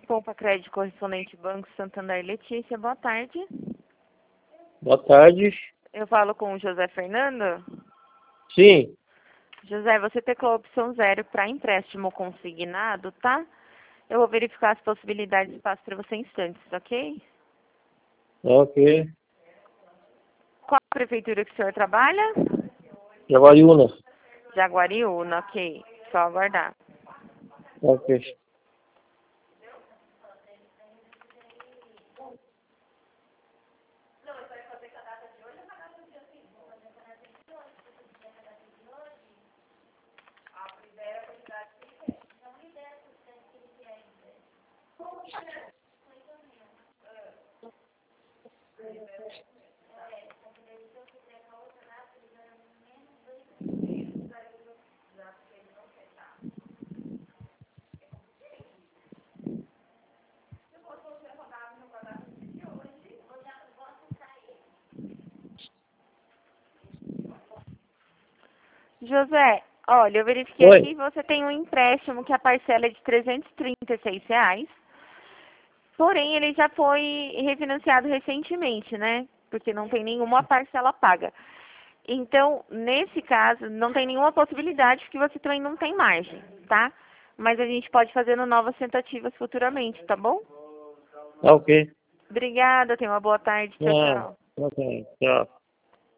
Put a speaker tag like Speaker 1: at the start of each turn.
Speaker 1: Poupa Crédito Correspondente Banco Santander. Letícia, boa tarde.
Speaker 2: Boa tarde.
Speaker 1: Eu falo com o José Fernando.
Speaker 2: Sim.
Speaker 1: José, você teclou a opção 0 para empréstimo consignado, tá? Eu vou verificar as possibilidades e passo para você em instantes, ok?
Speaker 2: Ok.
Speaker 1: Qual a prefeitura que o senhor trabalha?
Speaker 2: Jaguariúna.
Speaker 1: Jaguariúna, ok. Só aguardar.
Speaker 2: Ok.
Speaker 1: José, olha, eu verifiquei
Speaker 2: Oi.
Speaker 1: aqui, você tem um empréstimo que a parcela é de R$ 336, porém ele já foi refinanciado recentemente, né? Porque não tem nenhuma parcela paga. Então, nesse caso, não tem nenhuma possibilidade, porque você também não tem margem, tá? Mas a gente pode fazer novas tentativas futuramente, tá bom?
Speaker 2: Ok.
Speaker 1: Obrigada, tenha uma boa tarde. Tchau,
Speaker 2: Ah,
Speaker 1: tchau.
Speaker 2: ok. Tchau.